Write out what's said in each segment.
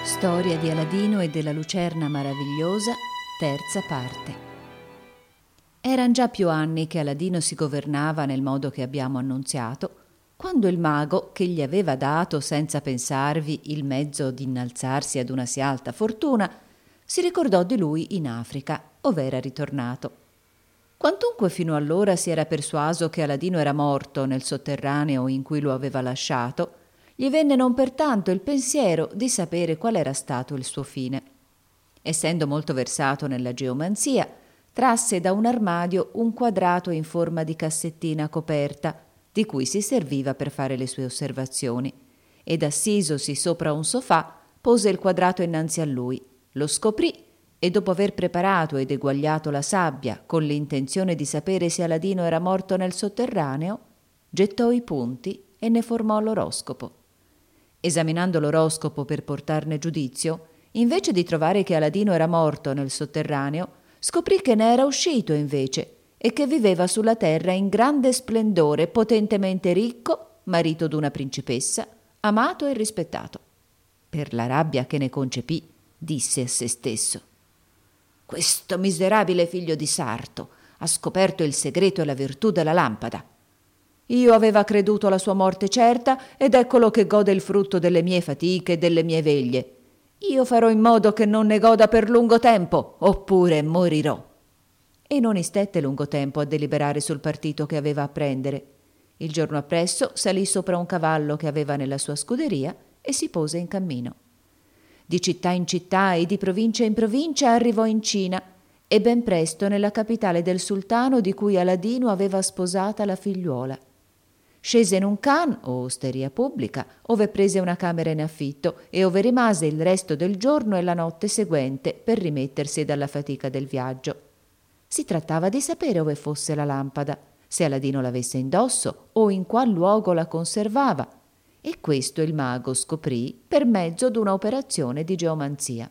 Storia di Aladino e della lucerna maravigliosa, terza parte. Eran già più anni che Aladino si governava nel modo che abbiamo annunziato, quando il mago, che gli aveva dato senza pensarvi il mezzo di innalzarsi ad una sì alta fortuna, si ricordò di lui in Africa, ov'era ritornato. Quantunque fino allora si era persuaso che Aladino era morto nel sotterraneo in cui lo aveva lasciato, gli venne non pertanto il pensiero di sapere qual era stato il suo fine. Essendo molto versato nella geomanzia, trasse da un armadio un quadrato in forma di cassettina coperta, di cui si serviva per fare le sue osservazioni, ed assisosi sopra un sofà, pose il quadrato innanzi a lui, lo scoprì e dopo aver preparato ed eguagliato la sabbia con l'intenzione di sapere se Aladino era morto nel sotterraneo, gettò i punti e ne formò l'oroscopo. Esaminando l'oroscopo per portarne giudizio, invece di trovare che Aladino era morto nel sotterraneo, scoprì che ne era uscito invece e che viveva sulla terra in grande splendore, potentemente ricco, marito d'una principessa, amato e rispettato. Per la rabbia che ne concepì, disse a se stesso: «Questo miserabile figlio di sarto ha scoperto il segreto e la virtù della lampada. Io aveva creduto la sua morte certa ed eccolo che gode il frutto delle mie fatiche e delle mie veglie. Io farò in modo che non ne goda per lungo tempo, oppure morirò». E non istette lungo tempo a deliberare sul partito che aveva a prendere. Il giorno appresso salì sopra un cavallo che aveva nella sua scuderia e si pose in cammino. Di città in città e di provincia in provincia arrivò in Cina e ben presto nella capitale del sultano di cui Aladino aveva sposata la figliuola. Scese in un khan o osteria pubblica, ove prese una camera in affitto e ove rimase il resto del giorno e la notte seguente per rimettersi dalla fatica del viaggio. Si trattava di sapere ove fosse la lampada, se Aladino l'avesse indosso o in qual luogo la conservava, e questo il mago scoprì per mezzo d'una operazione di geomanzia.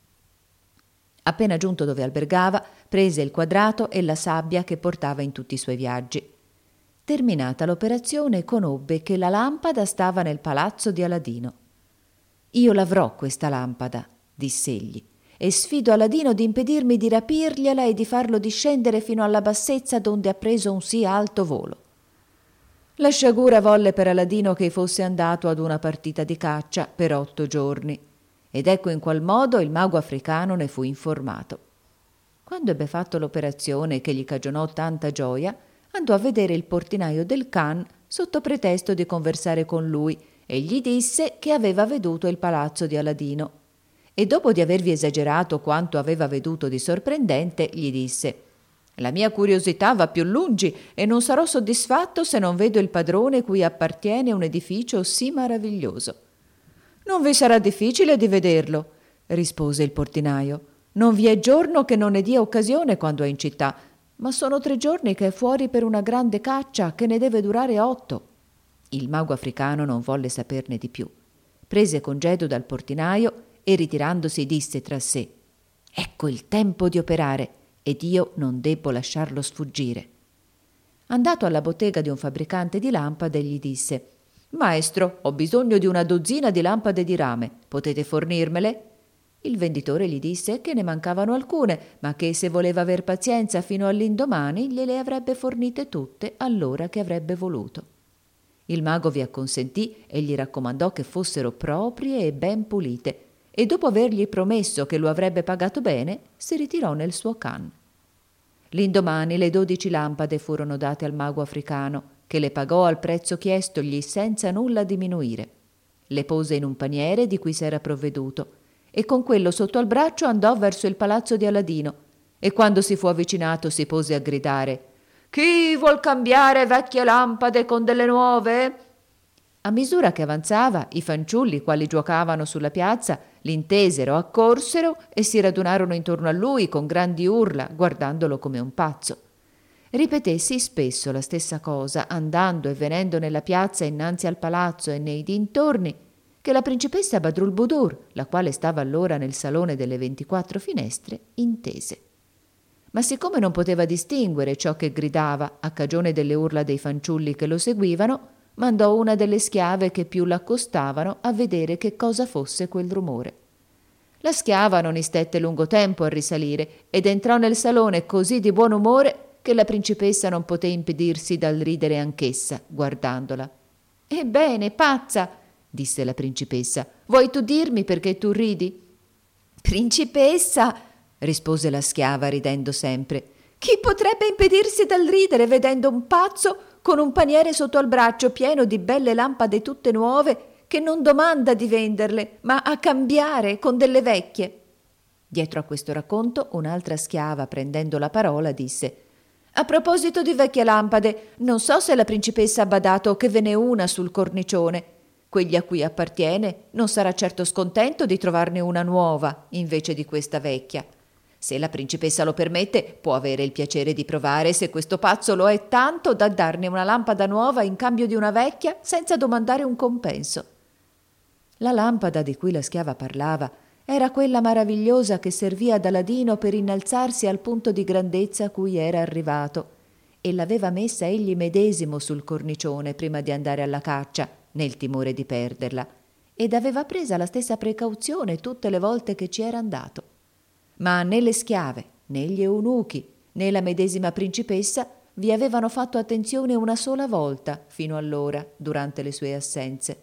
Appena giunto dove albergava, prese il quadrato e la sabbia che portava in tutti i suoi viaggi. Terminata l'operazione, conobbe che la lampada stava nel palazzo di Aladino. «Io l'avrò questa lampada», diss'egli, «e sfido Aladino di impedirmi di rapirgliela e di farlo discendere fino alla bassezza donde ha preso un sì alto volo». La sciagura volle per Aladino che fosse andato ad una partita di caccia per 8 giorni, ed ecco in qual modo il mago africano ne fu informato. Quando ebbe fatto l'operazione che gli cagionò tanta gioia, andò a vedere il portinaio del khan sotto pretesto di conversare con lui e gli disse che aveva veduto il palazzo di Aladino. E dopo di avervi esagerato quanto aveva veduto di sorprendente, gli disse: «La mia curiosità va più lungi e non sarò soddisfatto se non vedo il padrone cui appartiene un edificio sì maraviglioso». «Non vi sarà difficile di vederlo», rispose il portinaio. «Non vi è giorno che non ne dia occasione quando è in città, ma sono 3 giorni che è fuori per una grande caccia che ne deve durare 8. Il mago africano non volle saperne di più. Prese congedo dal portinaio e ritirandosi disse tra sé: «Ecco il tempo di operare ed io non debbo lasciarlo sfuggire». Andato alla bottega di un fabbricante di lampade gli disse: «Maestro, ho bisogno di una dozzina di lampade di rame, potete fornirmele?» Il venditore gli disse che ne mancavano alcune, ma che se voleva aver pazienza fino all'indomani gliele avrebbe fornite tutte all'ora che avrebbe voluto. Il mago vi acconsentì e gli raccomandò che fossero proprie e ben pulite, e dopo avergli promesso che lo avrebbe pagato bene, si ritirò nel suo khan. L'indomani le 12 lampade furono date al mago africano, che le pagò al prezzo chiestogli senza nulla diminuire. Le pose in un paniere di cui s'era provveduto, e con quello sotto al braccio andò verso il palazzo di Aladino, e quando si fu avvicinato si pose a gridare: «Chi vuol cambiare vecchie lampade con delle nuove?» A misura che avanzava, i fanciulli, quali giocavano sulla piazza, l'intesero, accorsero e si radunarono intorno a lui con grandi urla, guardandolo come un pazzo. Ripeté sì spesso la stessa cosa, andando e venendo nella piazza innanzi al palazzo e nei dintorni, che la principessa Badrulbudur, la quale stava allora nel salone delle 24 finestre, intese. Ma siccome non poteva distinguere ciò che gridava a cagione delle urla dei fanciulli che lo seguivano, mandò una delle schiave che più l'accostavano a vedere che cosa fosse quel rumore. La schiava non istette lungo tempo a risalire ed entrò nel salone così di buon umore che la principessa non poté impedirsi dal ridere anch'essa, guardandola. «Ebbene, pazza!» disse la principessa. «Vuoi tu dirmi perché tu ridi?» «Principessa!» rispose la schiava ridendo sempre. «Chi potrebbe impedirsi dal ridere vedendo un pazzo con un paniere sotto al braccio pieno di belle lampade tutte nuove che non domanda di venderle, ma a cambiare con delle vecchie?» Dietro a questo racconto un'altra schiava, prendendo la parola, disse: «A proposito di vecchie lampade, non so se la principessa ha badato che ve n'è una sul cornicione. Quegli a cui appartiene non sarà certo scontento di trovarne una nuova invece di questa vecchia. Se la principessa lo permette, può avere il piacere di provare se questo pazzo lo è tanto da darne una lampada nuova in cambio di una vecchia senza domandare un compenso». La lampada di cui la schiava parlava era quella maravigliosa che servì ad Aladino per innalzarsi al punto di grandezza a cui era arrivato, e l'aveva messa egli medesimo sul cornicione prima di andare alla caccia, nel timore di perderla, ed aveva presa la stessa precauzione tutte le volte che ci era andato. Ma né le schiave, né gli eunuchi, né la medesima principessa vi avevano fatto attenzione una sola volta fino allora, durante le sue assenze.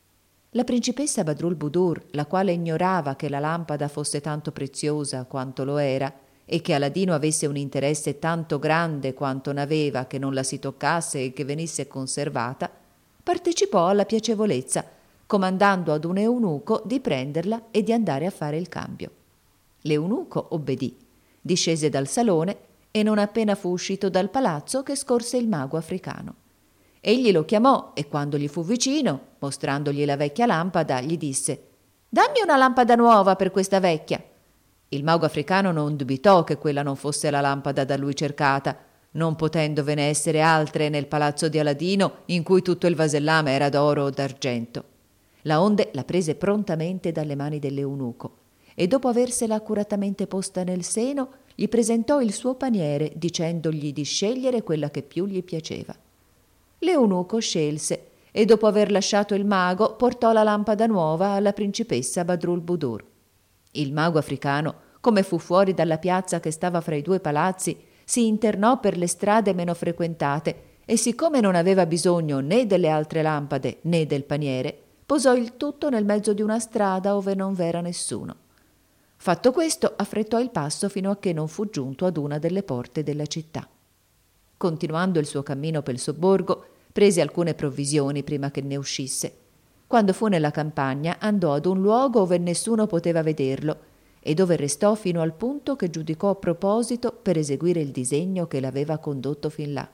La principessa Badrulbudur, la quale ignorava che la lampada fosse tanto preziosa quanto lo era e che Aladino avesse un interesse tanto grande quanto n'aveva che non la si toccasse e che venisse conservata, partecipò alla piacevolezza, comandando ad un eunuco di prenderla e di andare a fare il cambio. L'eunuco obbedì, discese dal salone e non appena fu uscito dal palazzo che scorse il mago africano. Egli lo chiamò e quando gli fu vicino, mostrandogli la vecchia lampada, gli disse: «Dammi una lampada nuova per questa vecchia». Il mago africano non dubitò che quella non fosse la lampada da lui cercata, non potendovene essere altre nel palazzo di Aladino in cui tutto il vasellame era d'oro o d'argento. Laonde la prese prontamente dalle mani dell'eunuco e dopo aversela accuratamente posta nel seno gli presentò il suo paniere dicendogli di scegliere quella che più gli piaceva. L'eunuco scelse e dopo aver lasciato il mago portò la lampada nuova alla principessa Badrulbudur. Il mago africano, come fu fuori dalla piazza che stava fra i due palazzi, si internò per le strade meno frequentate e siccome non aveva bisogno né delle altre lampade né del paniere, posò il tutto nel mezzo di una strada ove non v'era nessuno. Fatto questo, affrettò il passo fino a che non fu giunto ad una delle porte della città. Continuando il suo cammino pel sobborgo, prese alcune provvisioni prima che ne uscisse. Quando fu nella campagna, andò ad un luogo ove nessuno poteva vederlo e dove restò fino al punto che giudicò a proposito per eseguire il disegno che l'aveva condotto fin là.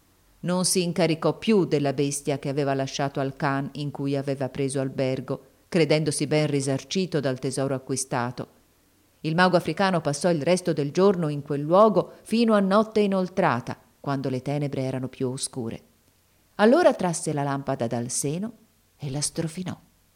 Non si incaricò più della bestia che aveva lasciato al Khan in cui aveva preso albergo, credendosi ben risarcito dal tesoro acquistato. Il mago africano passò il resto del giorno in quel luogo fino a notte inoltrata, quando le tenebre erano più oscure. Allora trasse la lampada dal seno e la strofinò.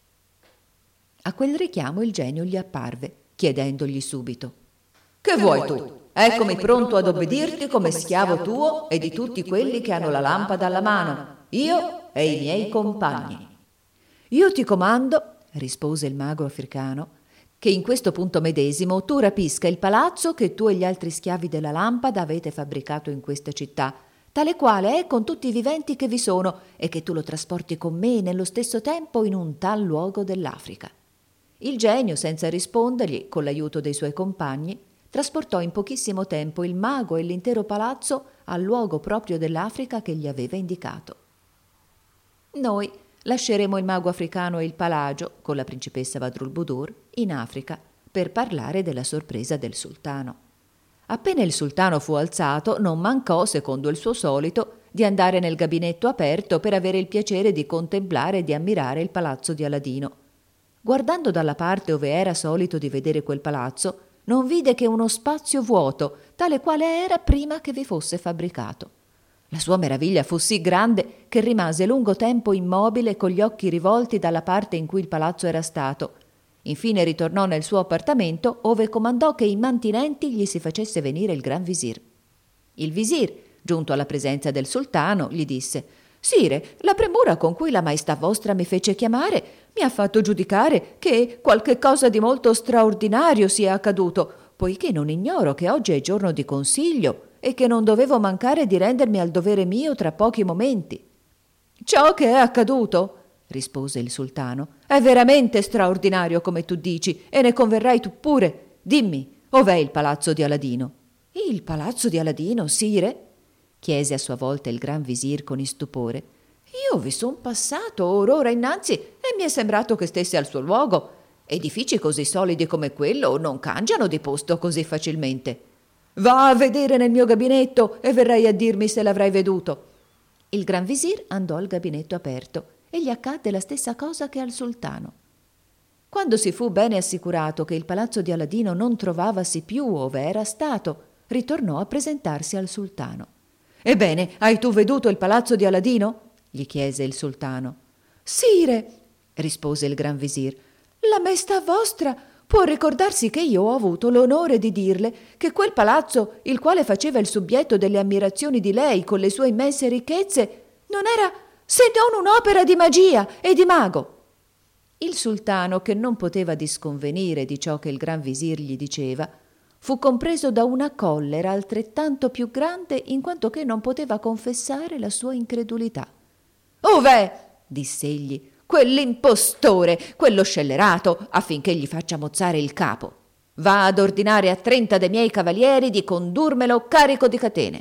A quel richiamo il genio gli apparve, chiedendogli subito: «Che vuoi tu? Eccomi pronto ad obbedirti come schiavo tuo e di tutti quelli che hanno la lampada alla mano, io e i miei compagni». «Io ti comando», rispose il mago africano, «che in questo punto medesimo tu rapisca il palazzo che tu e gli altri schiavi della lampada avete fabbricato in questa città, tale quale è con tutti i viventi che vi sono, e che tu lo trasporti con me nello stesso tempo in un tal luogo dell'Africa». Il genio, senza rispondergli, con l'aiuto dei suoi compagni, trasportò in pochissimo tempo il mago e l'intero palazzo al luogo proprio dell'Africa che gli aveva indicato. Noi lasceremo il mago africano e il palagio, con la principessa Badrulbudur, in Africa, per parlare della sorpresa del sultano. Appena il sultano fu alzato, non mancò, secondo il suo solito, di andare nel gabinetto aperto per avere il piacere di contemplare e di ammirare il palazzo di Aladino. Guardando dalla parte ove era solito di vedere quel palazzo, non vide che uno spazio vuoto, tale quale era prima che vi fosse fabbricato. La sua meraviglia fu sì grande che rimase lungo tempo immobile con gli occhi rivolti dalla parte in cui il palazzo era stato. Infine ritornò nel suo appartamento, ove comandò che immantinenti gli si facesse venire il gran visir. Il visir, giunto alla presenza del sultano, gli disse: Sire, la premura con cui la maestà vostra mi fece chiamare mi ha fatto giudicare che qualche cosa di molto straordinario sia accaduto, poiché non ignoro che oggi è giorno di consiglio e che non dovevo mancare di rendermi al dovere mio tra pochi momenti. Ciò che è accaduto, rispose il sultano, è veramente straordinario come tu dici, e ne converrai tu pure. Dimmi, ov'è il palazzo di Aladino? Il palazzo di Aladino, sire? Chiese a sua volta il gran visir con istupore. Io vi son passato ora innanzi e mi è sembrato che stesse al suo luogo. Edifici così solidi come quello non cangiano di posto così facilmente. Va a vedere nel mio gabinetto e verrai a dirmi se l'avrai veduto. Il gran visir andò al gabinetto aperto e gli accadde la stessa cosa che al sultano. Quando si fu bene assicurato che il palazzo di Aladino non trovavasi più ove era stato, ritornò a presentarsi al sultano. Ebbene, hai tu veduto il palazzo di Aladino? Gli chiese il sultano. Sire, rispose il gran visir, la maestà vostra può ricordarsi che io ho avuto l'onore di dirle che quel palazzo, il quale faceva il subbietto delle ammirazioni di lei con le sue immense ricchezze, non era se non un'opera di magia e di mago. Il sultano, che non poteva disconvenire di ciò che il gran visir gli diceva, fu compreso da una collera altrettanto più grande in quanto che non poteva confessare la sua incredulità. «Ov'è?» diss'egli, «quell'impostore, quello scellerato, affinché gli faccia mozzare il capo. Va ad ordinare a 30 dei miei cavalieri di condurmelo carico di catene».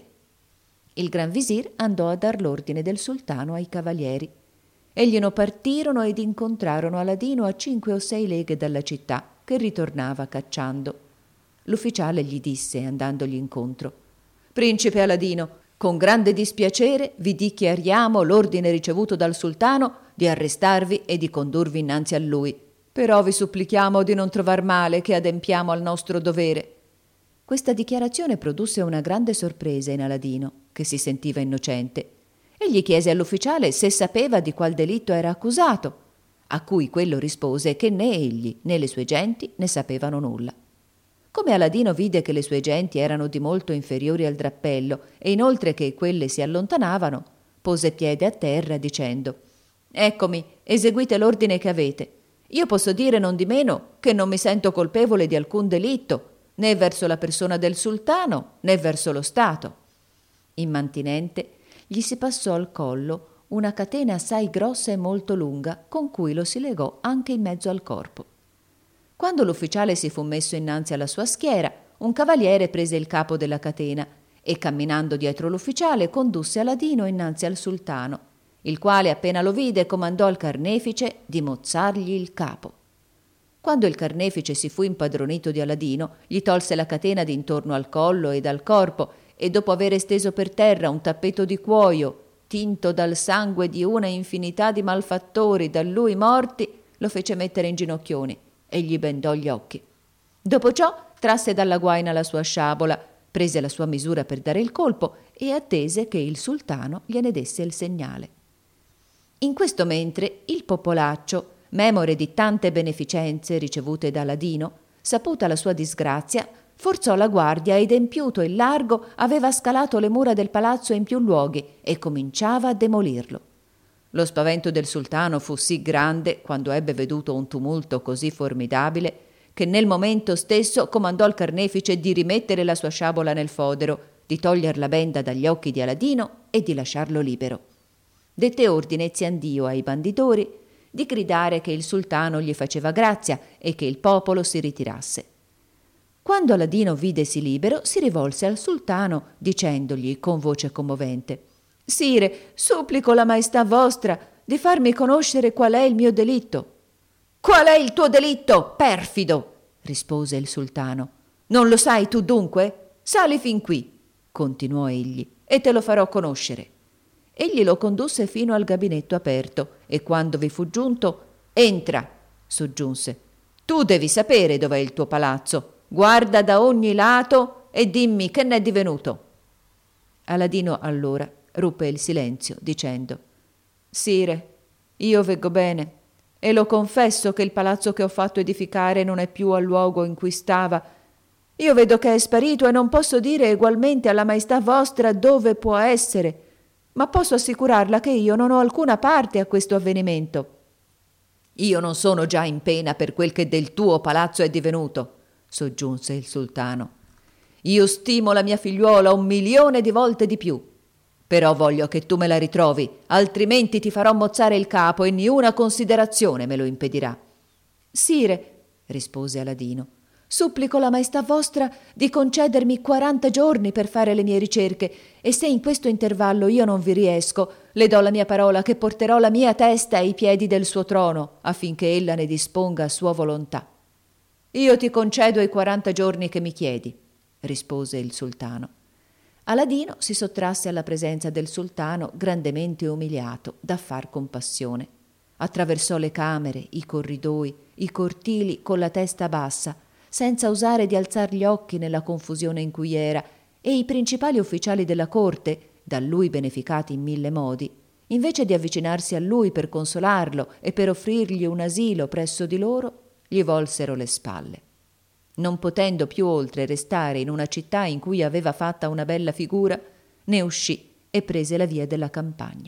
Il gran visir andò a dar l'ordine del sultano ai cavalieri. Egli ne partirono ed incontrarono Aladino a 5 o 6 leghe dalla città, che ritornava cacciando. L'ufficiale gli disse, andandogli incontro: «Principe Aladino, con grande dispiacere vi dichiariamo l'ordine ricevuto dal sultano di arrestarvi e di condurvi innanzi a lui. Però vi supplichiamo di non trovar male che adempiamo al nostro dovere». Questa dichiarazione produsse una grande sorpresa in Aladino, che si sentiva innocente. Egli chiese all'ufficiale se sapeva di qual delitto era accusato, a cui quello rispose che né egli né le sue genti ne sapevano nulla. Come Aladino vide che le sue genti erano di molto inferiori al drappello e inoltre che quelle si allontanavano, pose piede a terra dicendo: «Eccomi, eseguite l'ordine che avete. Io posso dire non di meno che non mi sento colpevole di alcun delitto, né verso la persona del sultano né verso lo Stato». Immantinente gli si passò al collo una catena assai grossa e molto lunga, con cui lo si legò anche in mezzo al corpo. Quando l'ufficiale si fu messo innanzi alla sua schiera, un cavaliere prese il capo della catena e, camminando dietro l'ufficiale, condusse Aladino innanzi al sultano, il quale, appena lo vide, comandò al carnefice di mozzargli il capo. Quando il carnefice si fu impadronito di Aladino, gli tolse la catena d'intorno al collo e dal corpo e, dopo aver esteso per terra un tappeto di cuoio tinto dal sangue di una infinità di malfattori da lui morti, lo fece mettere in ginocchioni e gli bendò gli occhi. Dopo ciò trasse dalla guaina la sua sciabola, prese la sua misura per dare il colpo e attese che il sultano gliene desse il segnale. In questo mentre il popolaccio, memore di tante beneficenze ricevute da Aladino, saputa la sua disgrazia, forzò la guardia ed empiuto il largo aveva scalato le mura del palazzo in più luoghi e cominciava a demolirlo. Lo spavento del sultano fu sì grande quando ebbe veduto un tumulto così formidabile che nel momento stesso comandò al carnefice di rimettere la sua sciabola nel fodero, di toglier la benda dagli occhi di Aladino e di lasciarlo libero. Dette ordine Ziandio ai banditori di gridare che il sultano gli faceva grazia e che il popolo si ritirasse. Quando Aladino videsi libero, si rivolse al sultano dicendogli con voce commovente: «Sire, supplico la maestà vostra di farmi conoscere qual è il mio delitto». «Qual è il tuo delitto, perfido?» rispose il sultano. «Non lo sai tu dunque? Sali fin qui», continuò egli, «e te lo farò conoscere». Egli lo condusse fino al gabinetto aperto e quando vi fu giunto: «Entra», soggiunse. «Tu devi sapere dov'è il tuo palazzo. Guarda da ogni lato e dimmi che n'è divenuto». Aladino allora ruppe il silenzio dicendo: «Sire, io veggo bene e lo confesso che il palazzo che ho fatto edificare non è più al luogo in cui stava. Io vedo che è sparito e non posso dire egualmente alla maestà vostra dove può essere. ma posso assicurarla che io non ho alcuna parte a questo avvenimento. Io non sono già in pena per quel che del tuo palazzo è divenuto, soggiunse il sultano. Io stimo la mia figliuola 1.000.000 di volte di più. Però voglio che tu me la ritrovi, altrimenti ti farò mozzare il capo e niuna considerazione me lo impedirà. Sire, rispose Aladino, supplico la maestà vostra di concedermi 40 giorni per fare le mie ricerche, e se in questo intervallo io non vi riesco, le do la mia parola che porterò la mia testa ai piedi del suo trono, affinché ella ne disponga a sua volontà. Io ti concedo i 40 giorni che mi chiedi, rispose il sultano. Aladino si sottrasse alla presenza del sultano grandemente umiliato da far compassione. Attraversò le camere, i corridoi, i cortili con la testa bassa, senza osare di alzar gli occhi nella confusione in cui era, e i principali ufficiali della corte, da lui beneficati in 1000 modi, invece di avvicinarsi a lui per consolarlo e per offrirgli un asilo presso di loro, gli volsero le spalle. Non potendo più oltre restare in una città in cui aveva fatta una bella figura, ne uscì e prese la via della campagna.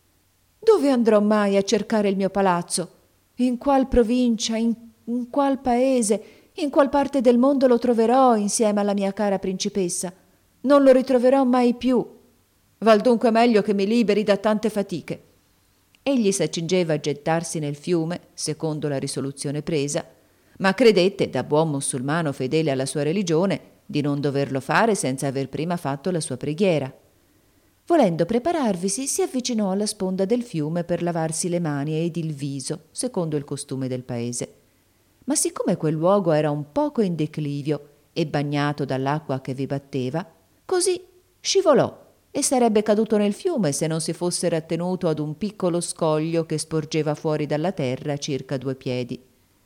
Dove andrò mai a cercare il mio palazzo? In qual provincia, in qual paese, in qual parte del mondo lo troverò insieme alla mia cara principessa? Non lo ritroverò mai più. Val dunque meglio che mi liberi da tante fatiche. Egli s'accingeva a gettarsi nel fiume, secondo la risoluzione presa, ma credette, da buon musulmano fedele alla sua religione, di non doverlo fare senza aver prima fatto la sua preghiera. Volendo prepararvisi, si avvicinò alla sponda del fiume per lavarsi le mani ed il viso, secondo il costume del paese. Ma siccome quel luogo era un poco in declivio e bagnato dall'acqua che vi batteva, così scivolò e sarebbe caduto nel fiume se non si fosse rattenuto ad un piccolo scoglio che sporgeva fuori dalla terra circa 2 piedi.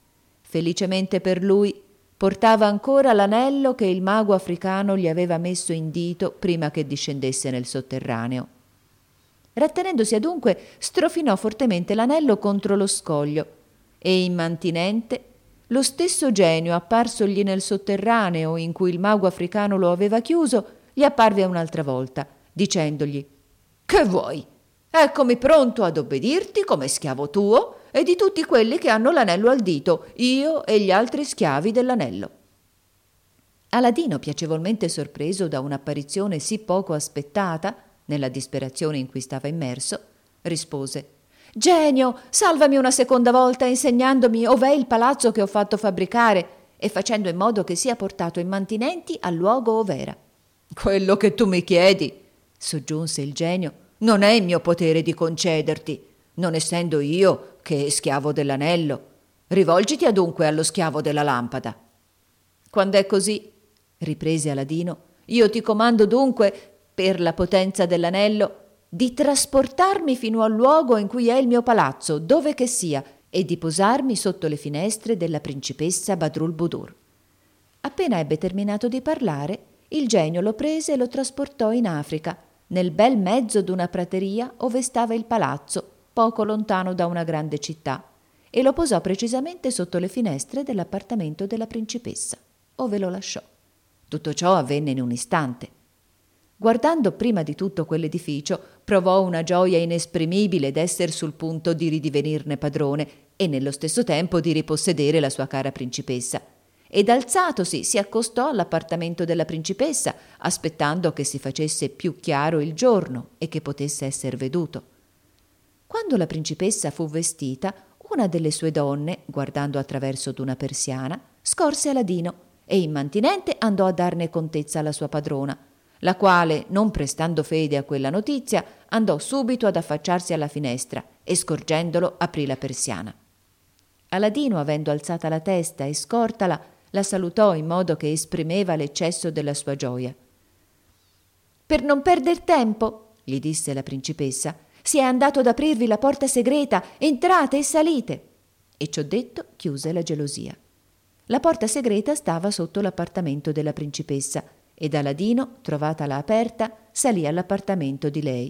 Felicemente per lui, portava ancora l'anello che il mago africano gli aveva messo in dito prima che discendesse nel sotterraneo. Rattenendosi adunque, strofinò fortemente l'anello contro lo scoglio e, immantinente, lo stesso genio apparsogli nel sotterraneo in cui il mago africano lo aveva chiuso, gli apparve un'altra volta, dicendogli: «Che vuoi? Eccomi pronto ad obbedirti come schiavo tuo e di tutti quelli che hanno l'anello al dito, io e gli altri schiavi dell'anello». Aladino, piacevolmente sorpreso da un'apparizione sì poco aspettata, nella disperazione in cui stava immerso, rispose: «Genio, salvami una seconda volta insegnandomi ov'è il palazzo che ho fatto fabbricare e facendo in modo che sia portato immantinenti al luogo ov'era». «Quello che tu mi chiedi», soggiunse il genio, «non è in mio potere di concederti, non essendo io che schiavo dell'anello. Rivolgiti adunque allo schiavo della lampada». «Quando è così», riprese Aladino, «io ti comando dunque, per la potenza dell'anello, di trasportarmi fino al luogo in cui è il mio palazzo, dove che sia, e di posarmi sotto le finestre della principessa Badrulbudur». Appena ebbe terminato di parlare, il genio lo prese e lo trasportò in Africa, nel bel mezzo d'una prateria ove stava il palazzo, poco lontano da una grande città, e lo posò precisamente sotto le finestre dell'appartamento della principessa, ove lo lasciò. Tutto ciò avvenne in un istante. Guardando prima di tutto quell'edificio, provò una gioia inesprimibile d'esser sul punto di ridivenirne padrone e nello stesso tempo di ripossedere la sua cara principessa. Ed alzatosi si accostò all'appartamento della principessa, aspettando che si facesse più chiaro il giorno e che potesse esser veduto. Quando la principessa fu vestita, una delle sue donne, guardando attraverso d'una persiana, scorse Aladino e immantinente andò a darne contezza alla sua padrona, la quale, non prestando fede a quella notizia, andò subito ad affacciarsi alla finestra e, scorgendolo, aprì la persiana. Aladino, avendo alzata la testa e scortala, la salutò in modo che esprimeva l'eccesso della sua gioia. «Per non perder tempo», gli disse la principessa, «si è andato ad aprirvi la porta segreta, entrate e salite». E ciò detto chiuse la gelosia. La porta segreta stava sotto l'appartamento della principessa ed Aladino, trovatala aperta, salì all'appartamento di lei.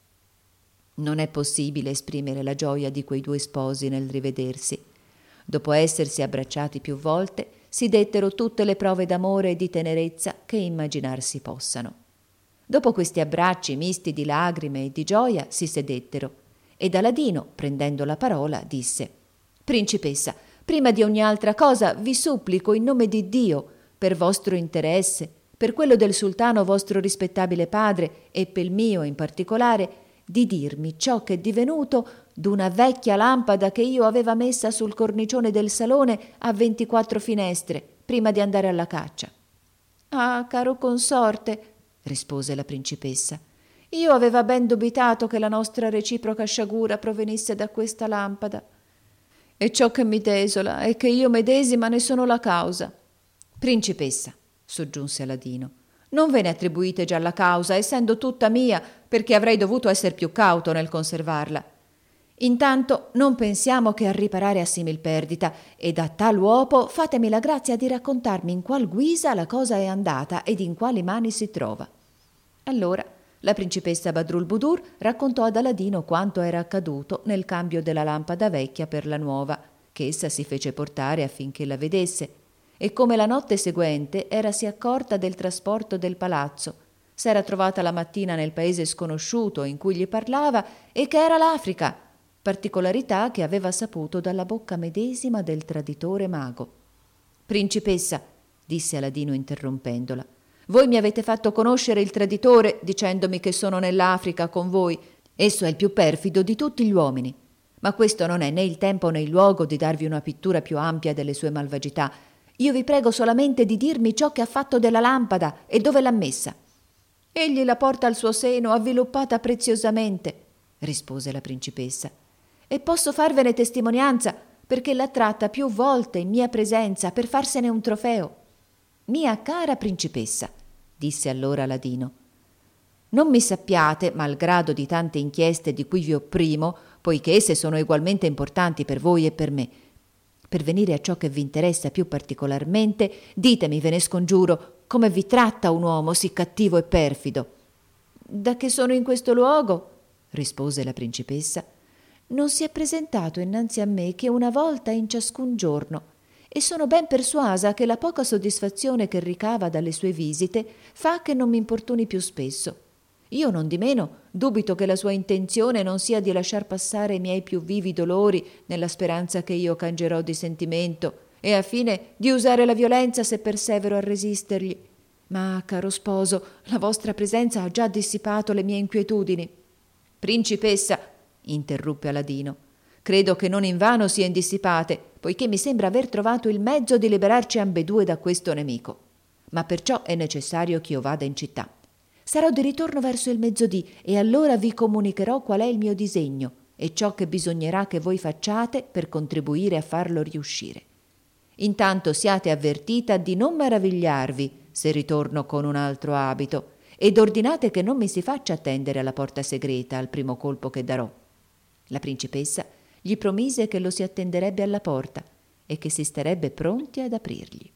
Non è possibile esprimere la gioia di quei 2 sposi nel rivedersi. Dopo essersi abbracciati più volte, si dettero tutte le prove d'amore e di tenerezza che immaginarsi possano. Dopo questi abbracci misti di lagrime e di gioia si sedettero ed Aladino, prendendo la parola, disse: «Principessa, prima di ogni altra cosa vi supplico in nome di Dio, per vostro interesse, per quello del sultano vostro rispettabile padre e pel mio in particolare, di dirmi ciò che è divenuto d'una vecchia lampada che io aveva messa sul cornicione del salone a 24 finestre prima di andare alla caccia». «Ah, caro consorte», rispose la principessa, «io aveva ben dubitato che la nostra reciproca sciagura provenisse da questa lampada. E ciò che mi desola è che io medesima ne sono la causa». «Principessa», soggiunse Aladino, «non ve ne attribuite già la causa, essendo tutta mia, perché avrei dovuto essere più cauto nel conservarla. Intanto non pensiamo che a riparare a simil perdita, ed a tal uopo fatemi la grazia di raccontarmi in qual guisa la cosa è andata ed in quali mani si trova». Allora la principessa Badrulbudur raccontò ad Aladino quanto era accaduto nel cambio della lampada vecchia per la nuova, che essa si fece portare affinché la vedesse, e come la notte seguente erasi accorta del trasporto del palazzo, s'era trovata la mattina nel paese sconosciuto in cui gli parlava e che era l'Africa, particolarità che aveva saputo dalla bocca medesima del traditore mago. «Principessa», disse Aladino interrompendola, «voi mi avete fatto conoscere il traditore dicendomi che sono nell'Africa con voi. Esso è il più perfido di tutti gli uomini. Ma questo non è né il tempo né il luogo di darvi una pittura più ampia delle sue malvagità. Io vi prego solamente di dirmi ciò che ha fatto della lampada e dove l'ha messa». «Egli la porta al suo seno avviluppata preziosamente», rispose la principessa, «e posso farvene testimonianza perché l'ha tratta più volte in mia presenza per farsene un trofeo». «Mia cara principessa», disse allora Aladino, «non mi sappiate, malgrado di tante inchieste di cui vi opprimo, poiché esse sono egualmente importanti per voi e per me. Per venire a ciò che vi interessa più particolarmente, ditemi, ve ne scongiuro, come vi tratta un uomo sì cattivo e perfido». «Da che sono in questo luogo», rispose la principessa, «non si è presentato innanzi a me che una volta in ciascun giorno, e sono ben persuasa che la poca soddisfazione che ricava dalle sue visite fa che non mi importuni più spesso. Io nondimeno dubito che la sua intenzione non sia di lasciar passare i miei più vivi dolori nella speranza che io cangerò di sentimento e a fine di usare la violenza se persevero a resistergli. Ma, caro sposo, la vostra presenza ha già dissipato le mie inquietudini». «Principessa», interruppe Aladino, «credo che non invano siano dissipate, poiché mi sembra aver trovato il mezzo di liberarci ambedue da questo nemico. Ma perciò è necessario che io vada in città. Sarò di ritorno verso il mezzodì e allora vi comunicherò qual è il mio disegno e ciò che bisognerà che voi facciate per contribuire a farlo riuscire. Intanto siate avvertita di non meravigliarvi se ritorno con un altro abito ed ordinate che non mi si faccia attendere alla porta segreta al primo colpo che darò». La principessa gli promise che lo si attenderebbe alla porta e che si starebbe pronti ad aprirgli.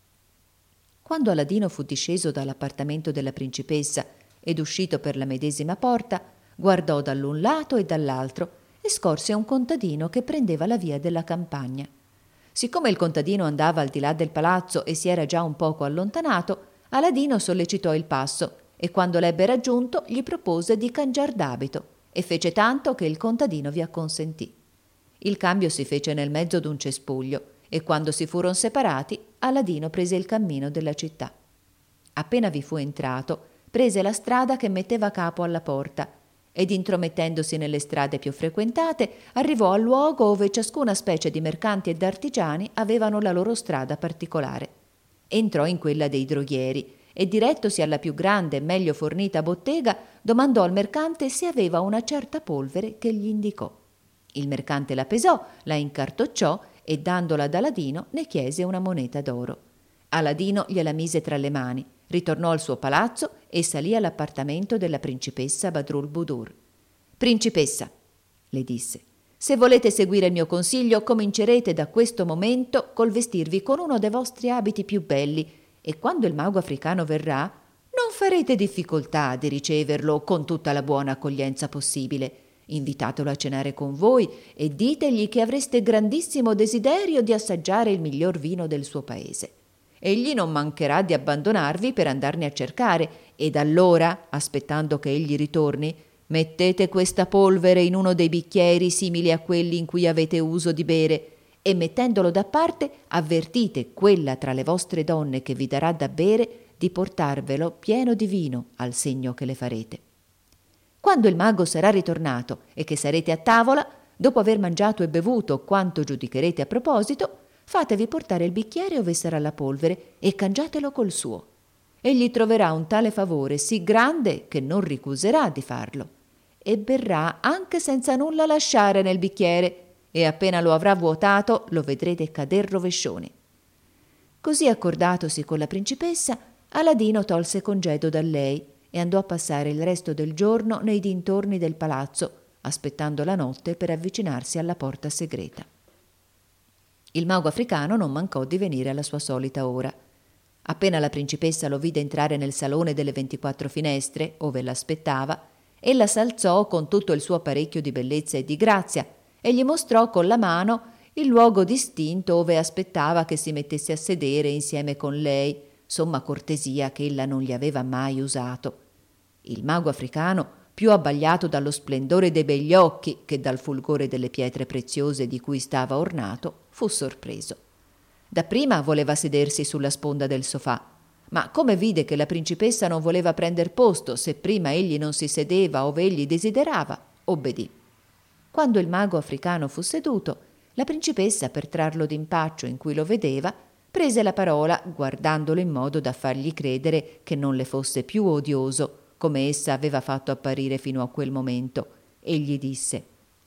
Quando Aladino fu disceso dall'appartamento della principessa ed uscito per la medesima porta, guardò dall'un lato e dall'altro e scorse un contadino che prendeva la via della campagna. Siccome il contadino andava al di là del palazzo e si era già un poco allontanato, Aladino sollecitò il passo e quando l'ebbe raggiunto gli propose di cangiar d'abito e fece tanto che il contadino vi acconsentì. Il cambio si fece nel mezzo d'un cespuglio e quando si furono separati, Aladino prese il cammino della città. Appena vi fu entrato, prese la strada che metteva capo alla porta ed intromettendosi nelle strade più frequentate, arrivò al luogo ove ciascuna specie di mercanti ed artigiani avevano la loro strada particolare. Entrò in quella dei droghieri e direttosi alla più grande e meglio fornita bottega, domandò al mercante se aveva una certa polvere che gli indicò. Il mercante la pesò, la incartocciò e dandola ad Aladino ne chiese una moneta d'oro. Aladino gliela mise tra le mani, ritornò al suo palazzo e salì all'appartamento della principessa Badrulbudur. «Principessa», le disse, «se volete seguire il mio consiglio, comincerete da questo momento col vestirvi con uno dei vostri abiti più belli e quando il mago africano verrà, non farete difficoltà di riceverlo con tutta la buona accoglienza possibile. Invitatelo a cenare con voi e ditegli che avreste grandissimo desiderio di assaggiare il miglior vino del suo paese. egli non mancherà di abbandonarvi per andarne a cercare, ed allora, aspettando che egli ritorni, mettete questa polvere in uno dei bicchieri simili a quelli in cui avete uso di bere, e mettendolo da parte avvertite quella tra le vostre donne che vi darà da bere di portarvelo pieno di vino al segno che le farete. Quando il mago sarà ritornato e che sarete a tavola, dopo aver mangiato e bevuto quanto giudicherete a proposito, fatevi portare il bicchiere ove sarà la polvere e cangiatelo col suo. Egli troverà un tale favore sì grande che non ricuserà di farlo, e berrà anche senza nulla lasciare nel bicchiere, e appena lo avrà vuotato lo vedrete cader rovescioni. Così accordatosi con la principessa, Aladino tolse congedo da lei e andò a passare il resto del giorno nei dintorni del palazzo, aspettando la notte per avvicinarsi alla porta segreta. Il mago africano non mancò di venire alla sua solita ora. Appena la principessa lo vide entrare nel salone delle 24 finestre, ove l'aspettava, ella s'alzò con tutto il suo apparecchio di bellezza e di grazia e gli mostrò con la mano il luogo distinto ove aspettava che si mettesse a sedere insieme con lei, somma cortesia che ella non gli aveva mai usato. Il mago africano, più abbagliato dallo splendore dei begli occhi che dal fulgore delle pietre preziose di cui stava ornato, fu sorpreso. Dapprima voleva sedersi sulla sponda del sofà, ma come vide che la principessa non voleva prender posto se prima egli non si sedeva ove egli desiderava, obbedì. Quando il mago africano fu seduto, la principessa, per trarlo d'impaccio in cui lo vedeva, prese la parola, guardandolo in modo da fargli credere che non le fosse più odioso, come essa aveva fatto apparire fino a quel momento, e gli disse: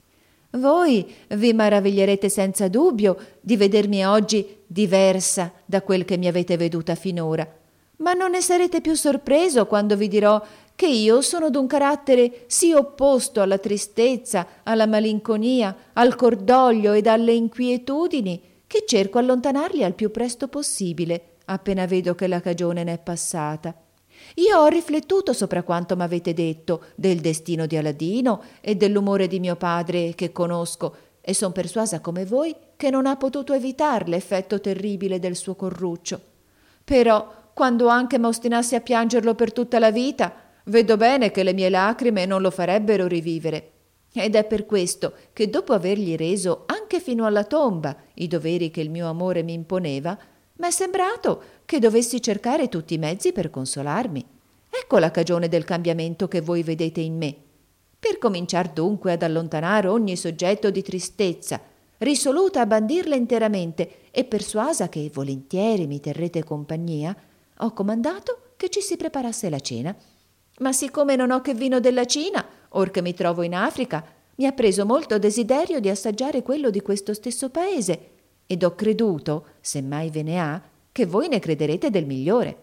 «Voi vi maraviglierete senza dubbio di vedermi oggi diversa da quel che mi avete veduta finora, ma non ne sarete più sorpreso quando vi dirò che io sono d'un carattere sì opposto alla tristezza, alla malinconia, al cordoglio ed alle inquietudini, che cerco allontanarli al più presto possibile, appena vedo che la cagione n'è passata. Io ho riflettuto sopra quanto m'avete detto del destino di Aladino e dell'umore di mio padre che conosco, e son persuasa come voi che non ha potuto evitar l'effetto terribile del suo corruccio. Però, quando anche m'ostinassi a piangerlo per tutta la vita, vedo bene che le mie lacrime non lo farebbero rivivere. Ed è per questo che dopo avergli reso anche fino alla tomba i doveri che il mio amore mi imponeva, m'è sembrato che dovessi cercare tutti i mezzi per consolarmi. Ecco la cagione del cambiamento che voi vedete in me. Per cominciar dunque ad allontanare ogni soggetto di tristezza, risoluta a bandirla interamente e persuasa che volentieri mi terrete compagnia, ho comandato che ci si preparasse la cena. Ma siccome non ho che vino della Cina, or che mi trovo in Africa, mi ha preso molto desiderio di assaggiare quello di questo stesso paese, ed ho creduto, se mai ve ne ha, che voi ne crederete del migliore.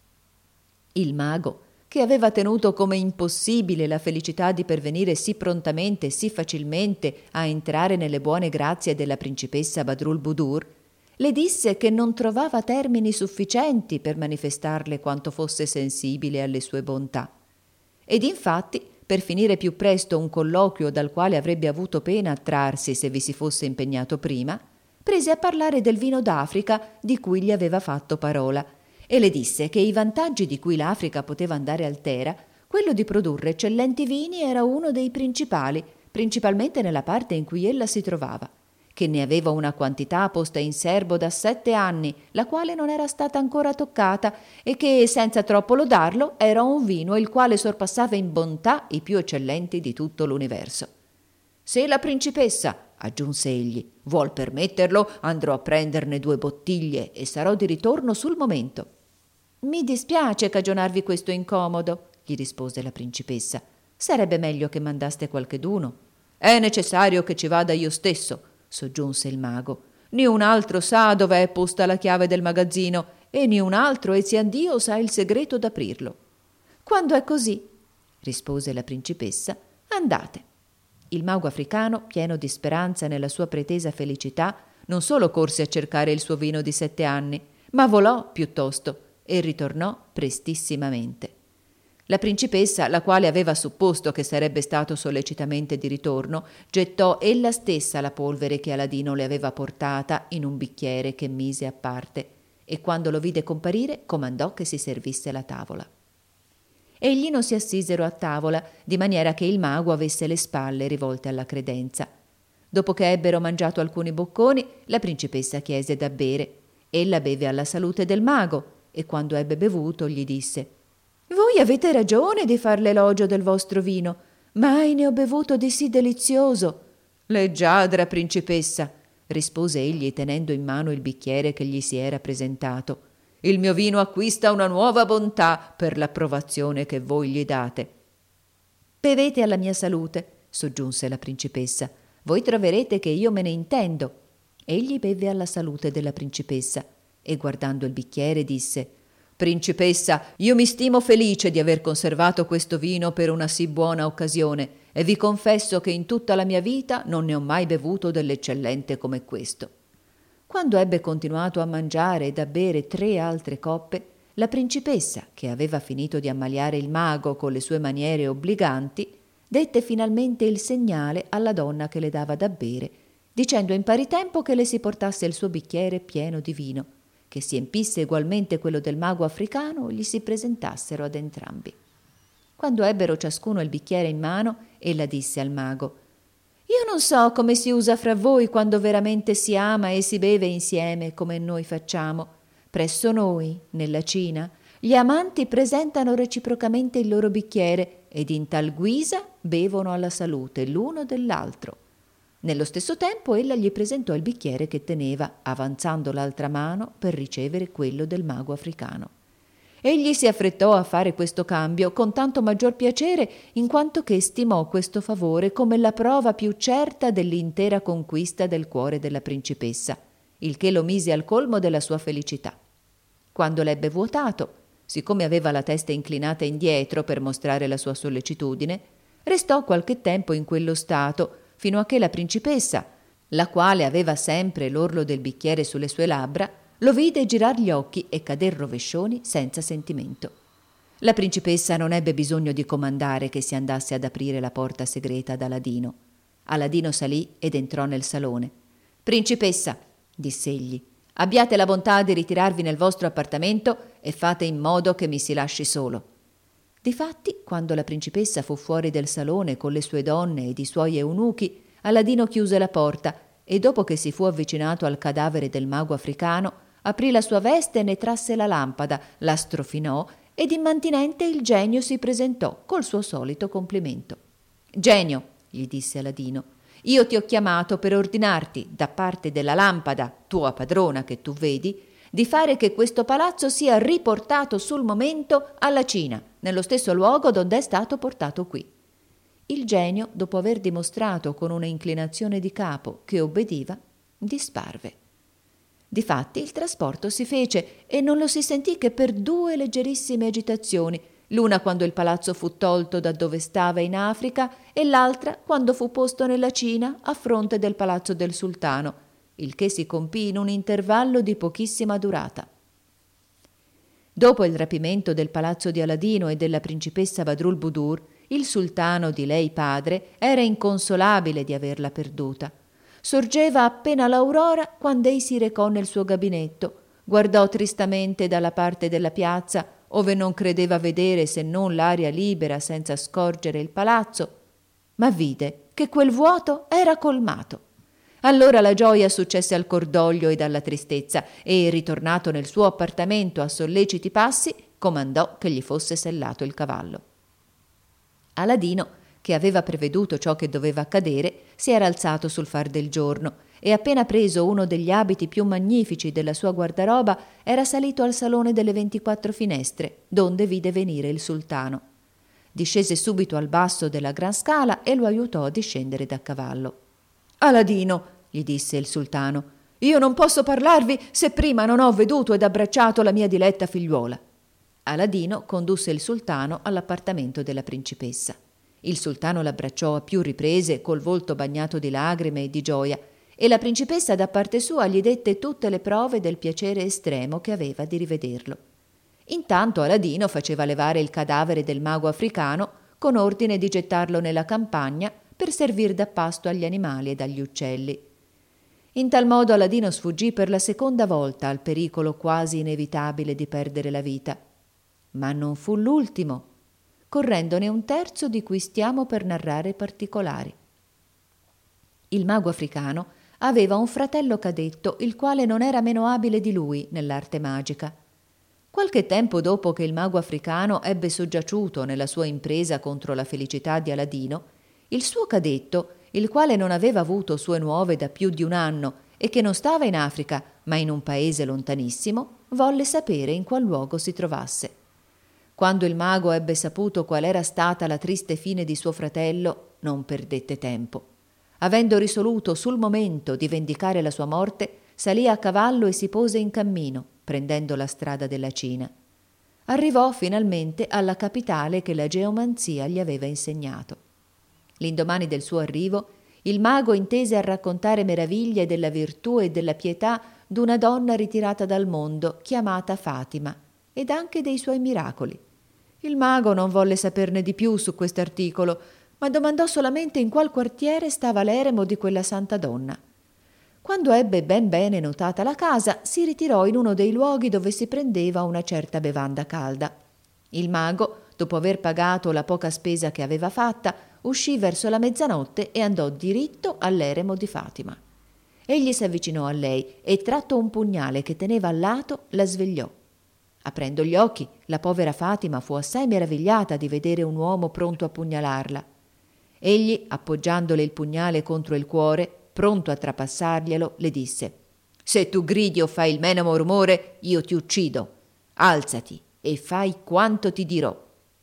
Il mago, che aveva tenuto come impossibile la felicità di pervenire sì prontamente e sì facilmente a entrare nelle buone grazie della principessa Badrulbudur, le disse che non trovava termini sufficienti per manifestarle quanto fosse sensibile alle sue bontà. Ed infatti, per finire più presto un colloquio dal quale avrebbe avuto pena a trarsi se vi si fosse impegnato prima, prese a parlare del vino d'Africa di cui gli aveva fatto parola, e le disse che i vantaggi di cui l'Africa poteva andare altera, quello di produrre eccellenti vini era uno dei principali, principalmente nella parte in cui ella si trovava, che ne aveva una quantità posta in serbo da 7 anni, la quale non era stata ancora toccata, e che, senza troppo lodarlo, era un vino il quale sorpassava in bontà i più eccellenti di tutto l'universo. «Se la principessa», aggiunse egli, «vuol permetterlo, andrò a prenderne 2 bottiglie e sarò di ritorno sul momento». «Mi dispiace cagionarvi questo incomodo», gli rispose la principessa. «Sarebbe meglio che mandaste qualcheduno». «È necessario che ci vada io stesso», soggiunse il mago. «Niun altro sa dove è posta la chiave del magazzino e niun altro, eziandio, sa il segreto d'aprirlo». «Quando è così», rispose la principessa, «andate». Il mago africano, pieno di speranza nella sua pretesa felicità, non solo corse a cercare il suo vino di 7 anni, ma volò piuttosto e ritornò prestissimamente. La principessa, la quale aveva supposto che sarebbe stato sollecitamente di ritorno, gettò ella stessa la polvere che Aladino le aveva portata in un bicchiere che mise a parte, e quando lo vide comparire comandò che si servisse la tavola. Egli non si assisero a tavola, di maniera che il mago avesse le spalle rivolte alla credenza. Dopo che ebbero mangiato alcuni bocconi, la principessa chiese da bere. Ella beve alla salute del mago, e quando ebbe bevuto gli disse: «Voi avete ragione di far l'elogio del vostro vino, mai ne ho bevuto di sì delizioso». «Leggiadra principessa», rispose egli tenendo in mano il bicchiere che gli si era presentato, «il mio vino acquista una nuova bontà per l'approvazione che voi gli date». «Bevete alla mia salute», soggiunse la principessa, «voi troverete che io me ne intendo». Egli beve alla salute della principessa e guardando il bicchiere disse: «Principessa, io mi stimo felice di aver conservato questo vino per una sì buona occasione e vi confesso che in tutta la mia vita non ne ho mai bevuto dell'eccellente come questo». Quando ebbe continuato a mangiare ed a bere 3 altre coppe, la principessa, che aveva finito di ammaliare il mago con le sue maniere obbliganti, dette finalmente il segnale alla donna che le dava da bere, dicendo in pari tempo che le si portasse il suo bicchiere pieno di vino, che si empisse egualmente quello del mago africano, gli si presentassero ad entrambi. Quando ebbero ciascuno il bicchiere in mano, ella disse al mago: «Io non so come si usa fra voi quando veramente si ama e si beve insieme come noi facciamo. Presso noi, nella Cina, gli amanti presentano reciprocamente il loro bicchiere ed in tal guisa bevono alla salute l'uno dell'altro». Nello stesso tempo ella gli presentò il bicchiere che teneva, avanzando l'altra mano per ricevere quello del mago africano. Egli si affrettò a fare questo cambio con tanto maggior piacere in quanto che stimò questo favore come la prova più certa dell'intera conquista del cuore della principessa, il che lo mise al colmo della sua felicità. Quando l'ebbe vuotato, siccome aveva la testa inclinata indietro per mostrare la sua sollecitudine, restò qualche tempo in quello stato, fino a che la principessa, la quale aveva sempre l'orlo del bicchiere sulle sue labbra, lo vide girar gli occhi e cader rovescioni senza sentimento. La principessa non ebbe bisogno di comandare che si andasse ad aprire la porta segreta ad Aladino. Aladino salì ed entrò nel salone. «Principessa», diss'egli, «abbiate la bontà di ritirarvi nel vostro appartamento e fate in modo che mi si lasci solo». Difatti, quando la principessa fu fuori del salone con le sue donne ed i suoi eunuchi, Aladino chiuse la porta e dopo che si fu avvicinato al cadavere del mago africano, aprì la sua veste e ne trasse la lampada, la strofinò ed immantinente il genio si presentò col suo solito complimento. «Genio», gli disse Aladino, «io ti ho chiamato per ordinarti, da parte della lampada, tua padrona che tu vedi, di fare che questo palazzo sia riportato sul momento alla Cina, nello stesso luogo donde è stato portato qui». Il genio, dopo aver dimostrato con una inclinazione di capo che obbediva, disparve. Difatti il trasporto si fece e non lo si sentì che per 2 leggerissime agitazioni, l'una quando il palazzo fu tolto da dove stava in Africa e l'altra quando fu posto nella Cina a fronte del palazzo del sultano, il che si compì in un intervallo di pochissima durata. Dopo il rapimento del palazzo di Aladino e della principessa Badrulbudur, il sultano di lei padre era inconsolabile di averla perduta. Sorgeva appena l'aurora quando ei si recò nel suo gabinetto, guardò tristamente dalla parte della piazza, ove non credeva vedere se non l'aria libera senza scorgere il palazzo, ma vide che quel vuoto era colmato. Allora la gioia successe al cordoglio ed alla tristezza e, ritornato nel suo appartamento a solleciti passi, comandò che gli fosse sellato il cavallo. Aladino, che aveva preveduto ciò che doveva accadere, si era alzato sul far del giorno e appena preso uno degli abiti più magnifici della sua guardaroba era salito al salone delle 24 finestre, donde vide venire il sultano. Discese subito al basso della gran scala e lo aiutò a discendere da cavallo. «Aladino», gli disse il sultano, «io non posso parlarvi se prima non ho veduto ed abbracciato la mia diletta figliuola». Aladino condusse il sultano all'appartamento della principessa. Il sultano l'abbracciò a più riprese col volto bagnato di lagrime e di gioia e la principessa da parte sua gli dette tutte le prove del piacere estremo che aveva di rivederlo. Intanto Aladino faceva levare il cadavere del mago africano con ordine di gettarlo nella campagna per servir da pasto agli animali ed agli uccelli. In tal modo Aladino sfuggì per la seconda volta al pericolo quasi inevitabile di perdere la vita. Ma non fu l'ultimo, correndone un terzo di cui stiamo per narrare i particolari. Il mago africano aveva un fratello cadetto, il quale non era meno abile di lui nell'arte magica. Qualche tempo dopo che il mago africano ebbe soggiaciuto nella sua impresa contro la felicità di Aladino, il suo cadetto, il quale non aveva avuto sue nuove da più di un anno e che non stava in Africa, ma in un paese lontanissimo, volle sapere in qual luogo si trovasse. Quando il mago ebbe saputo qual era stata la triste fine di suo fratello, non perdette tempo. Avendo risoluto sul momento di vendicare la sua morte, salì a cavallo e si pose in cammino, prendendo la strada della Cina. Arrivò finalmente alla capitale che la geomanzia gli aveva insegnato. L'indomani del suo arrivo, il mago intese a raccontare meraviglie della virtù e della pietà d'una donna ritirata dal mondo, chiamata Fatima, ed anche dei suoi miracoli. Il mago non volle saperne di più su quest'articolo, ma domandò solamente in qual quartiere stava l'eremo di quella santa donna. Quando ebbe ben bene notata la casa, si ritirò in uno dei luoghi dove si prendeva una certa bevanda calda. Il mago, dopo aver pagato la poca spesa che aveva fatta, uscì verso la mezzanotte e andò diritto all'eremo di Fatima. Egli s'avvicinò a lei e, tratto un pugnale che teneva al lato, la svegliò. Aprendo gli occhi, la povera Fatima fu assai meravigliata di vedere un uomo pronto a pugnalarla. Egli, appoggiandole il pugnale contro il cuore, pronto a trapassarglielo, le disse: «Se tu gridi o fai il menamo rumore, io ti uccido. Alzati e fai quanto ti dirò».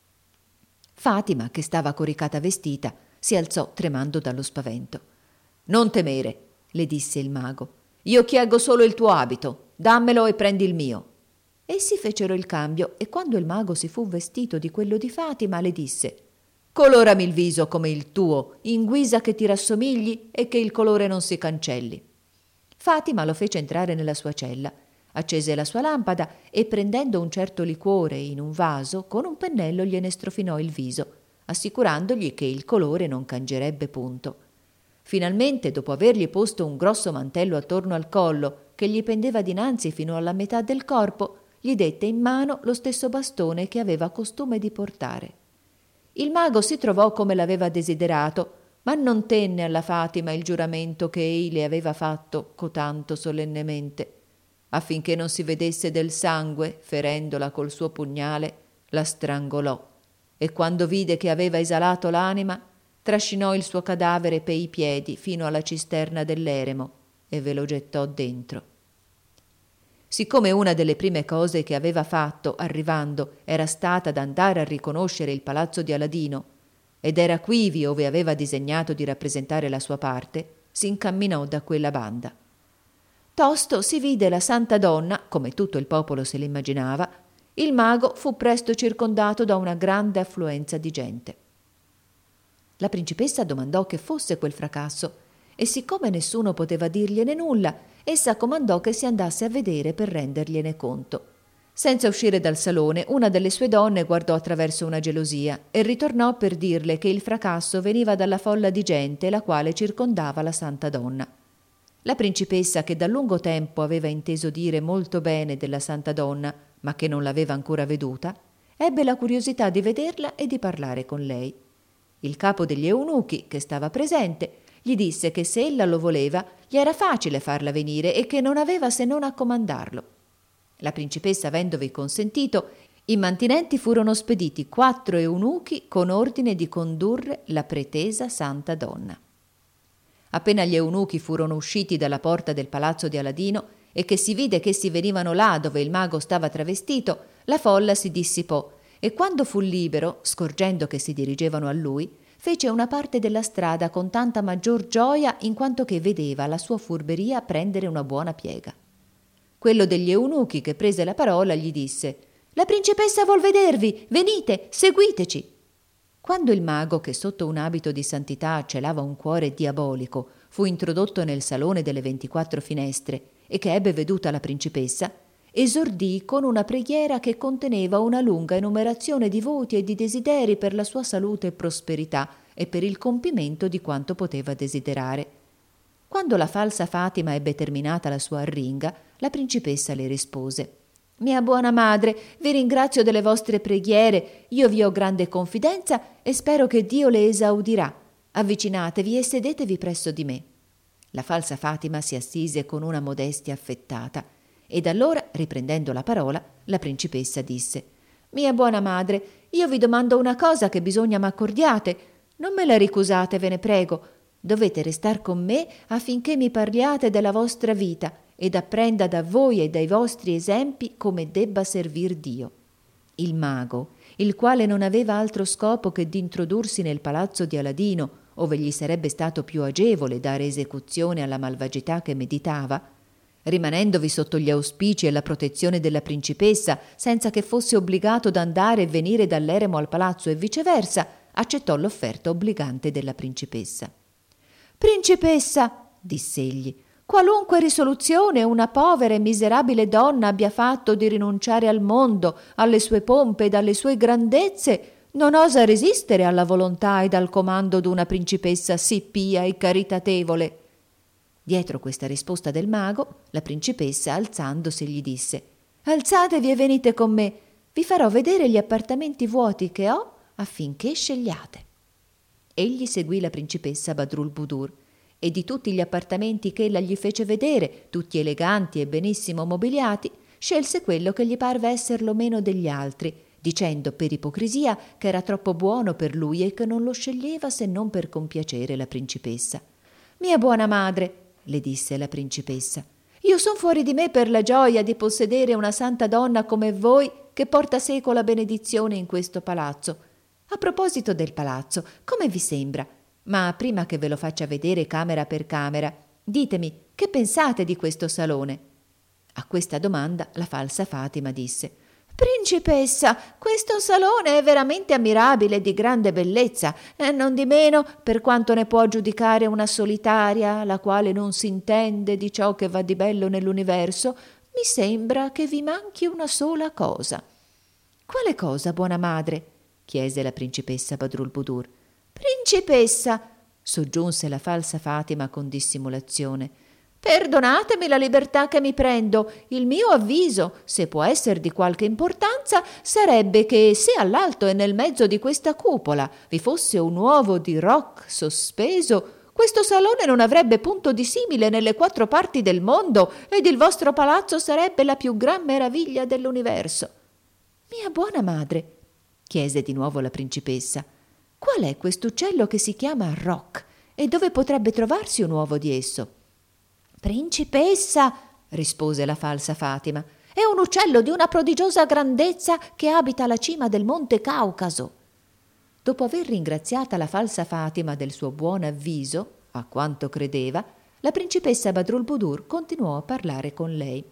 Fatima, che stava coricata vestita, si alzò tremando dallo spavento. «Non temere», le disse il mago. «Io chieggo solo il tuo abito. Dammelo e prendi il mio». Essi fecero il cambio e quando il mago si fu vestito di quello di Fatima, le disse: «Colorami il viso come il tuo, in guisa che ti rassomigli e che il colore non si cancelli». Fatima lo fece entrare nella sua cella, accese la sua lampada e, prendendo un certo liquore in un vaso, con un pennello gliene strofinò il viso, assicurandogli che il colore non cangerebbe punto. Finalmente, dopo avergli posto un grosso mantello attorno al collo, che gli pendeva dinanzi fino alla metà del corpo, gli dette in mano lo stesso bastone che aveva costume di portare. Il mago si trovò come l'aveva desiderato, ma non tenne alla Fatima il giuramento che ei le aveva fatto cotanto solennemente. Affinché non si vedesse del sangue, ferendola col suo pugnale, la strangolò e quando vide che aveva esalato l'anima, trascinò il suo cadavere pei piedi fino alla cisterna dell'eremo e ve lo gettò dentro. Siccome una delle prime cose che aveva fatto, arrivando, era stata d'andare a riconoscere il palazzo di Aladino, ed era quivi ove aveva disegnato di rappresentare la sua parte, si incamminò da quella banda. Tosto si vide la santa donna, come tutto il popolo se l'immaginava. Il mago fu presto circondato da una grande affluenza di gente. La principessa domandò che fosse quel fracasso e siccome nessuno poteva dirgliene nulla, essa comandò che si andasse a vedere per rendergliene conto. Senza uscire dal salone, una delle sue donne guardò attraverso una gelosia e ritornò per dirle che il fracasso veniva dalla folla di gente la quale circondava la santa donna. La principessa, che da lungo tempo aveva inteso dire molto bene della santa donna, ma che non l'aveva ancora veduta, ebbe la curiosità di vederla e di parlare con lei. Il capo degli eunuchi, che stava presente, gli disse che se ella lo voleva, gli era facile farla venire e che non aveva se non a comandarlo. La principessa, avendovi consentito, i mantinenti furono spediti 4 eunuchi con ordine di condurre la pretesa santa donna. Appena gli eunuchi furono usciti dalla porta del palazzo di Aladino e che si vide che essi venivano là dove il mago stava travestito, la folla si dissipò e quando fu libero, scorgendo che si dirigevano a lui, fece una parte della strada con tanta maggior gioia in quanto che vedeva la sua furberia prendere una buona piega. Quello degli eunuchi che prese la parola gli disse: «La principessa vuol vedervi, venite, seguiteci». Quando il mago, che sotto un abito di santità celava un cuore diabolico, fu introdotto nel salone delle 24 finestre e che ebbe veduta la principessa, esordì con una preghiera che conteneva una lunga enumerazione di voti e di desideri per la sua salute e prosperità e per il compimento di quanto poteva desiderare. Quando la falsa Fatima ebbe terminata la sua arringa, la principessa le rispose: «Mia buona madre, vi ringrazio delle vostre preghiere, io vi ho grande confidenza e spero che Dio le esaudirà. Avvicinatevi e sedetevi presso di me». La falsa Fatima si assise con una modestia affettata ed allora, riprendendo la parola, la principessa disse: «Mia buona madre, io vi domando una cosa che bisogna m'accordiate. Non me la ricusate, ve ne prego. Dovete restar con me affinché mi parliate della vostra vita ed apprenda da voi e dai vostri esempi come debba servir Dio». Il mago, il quale non aveva altro scopo che di introdursi nel palazzo di Aladino, ove gli sarebbe stato più agevole dare esecuzione alla malvagità che meditava, rimanendovi sotto gli auspici e la protezione della principessa, senza che fosse obbligato ad andare e venire dall'eremo al palazzo e viceversa, accettò l'offerta obbligante della principessa. «Principessa», diss'egli, «qualunque risoluzione una povera e miserabile donna abbia fatto di rinunciare al mondo, alle sue pompe ed alle sue grandezze, non osa resistere alla volontà ed al comando d'una principessa sì pia e caritatevole». Dietro questa risposta del mago, la principessa, alzandosi, gli disse: «Alzatevi e venite con me, vi farò vedere gli appartamenti vuoti che ho affinché scegliate». Egli seguì la principessa Badrulbudur e di tutti gli appartamenti che ella gli fece vedere, tutti eleganti e benissimo mobiliati, scelse quello che gli parve esserlo meno degli altri, dicendo per ipocrisia che era troppo buono per lui e che non lo sceglieva se non per compiacere la principessa. «Mia buona madre», le disse la principessa, «io son fuori di me per la gioia di possedere una santa donna come voi che porta seco la benedizione in questo palazzo. A proposito del palazzo, come vi sembra? Ma prima che ve lo faccia vedere camera per camera, ditemi che pensate di questo salone». A questa domanda la falsa Fatima disse: «Principessa, questo salone è veramente ammirabile e di grande bellezza, non di meno, per quanto ne può giudicare una solitaria, la quale non si intende di ciò che va di bello nell'universo, mi sembra che vi manchi una sola cosa». «Quale cosa, buona madre?» chiese la principessa Badrulbudur. «Principessa», soggiunse la falsa Fatima con dissimulazione, «perdonatemi la libertà che mi prendo. Il mio avviso, se può esser di qualche importanza, sarebbe che se all'alto e nel mezzo di questa cupola vi fosse un uovo di roc sospeso, questo salone non avrebbe punto di simile nelle 4 parti del mondo ed il vostro palazzo sarebbe la più gran meraviglia dell'universo». «Mia buona madre», chiese di nuovo la principessa, «qual è quest'uccello che si chiama roc e dove potrebbe trovarsi un uovo di esso?» «Principessa», rispose la falsa Fatima, «è un uccello di una prodigiosa grandezza che abita alla cima del monte Caucaso». Dopo aver ringraziata la falsa Fatima del suo buon avviso, a quanto credeva, la principessa Badrulbudur continuò a parlare con lei.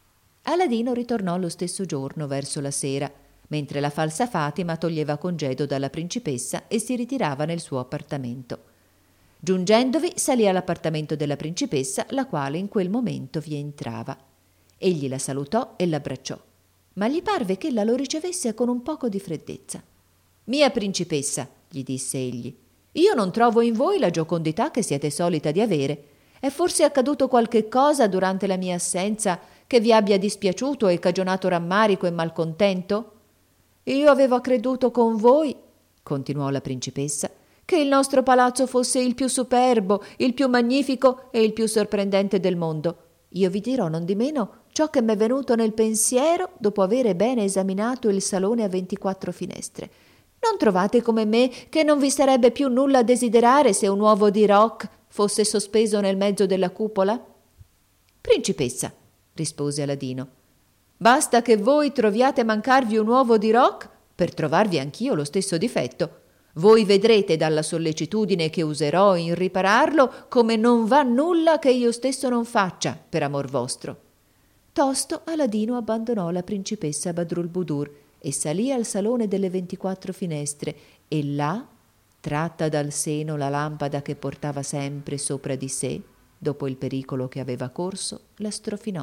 Aladino ritornò lo stesso giorno verso la sera, mentre la falsa Fatima toglieva congedo dalla principessa e si ritirava nel suo appartamento. Giungendovi, salì all'appartamento della principessa, la quale in quel momento vi entrava. Egli la salutò e l'abbracciò, ma gli parve che ella lo ricevesse con un poco di freddezza. «Mia principessa», gli disse egli, «io non trovo in voi la giocondità che siete solita di avere. È forse accaduto qualche cosa durante la mia assenza che vi abbia dispiaciuto e cagionato rammarico e malcontento?» «Io avevo creduto con voi», continuò la principessa, «che il nostro palazzo fosse il più superbo, il più magnifico e il più sorprendente del mondo. Io vi dirò nondimeno ciò che m'è venuto nel pensiero dopo avere bene esaminato il salone a 24 finestre. Non trovate come me che non vi sarebbe più nulla a desiderare se un uovo di roc fosse sospeso nel mezzo della cupola?» «Principessa», rispose Aladino, «basta che voi troviate mancarvi un uovo di roc per trovarvi anch'io lo stesso difetto. Voi vedrete dalla sollecitudine che userò in ripararlo come non va nulla che io stesso non faccia per amor vostro». Tosto Aladino abbandonò la principessa Badrulbudur e salì al salone delle 24 finestre e là, tratta dal seno la lampada che portava sempre sopra di sé, dopo il pericolo che aveva corso, la strofinò.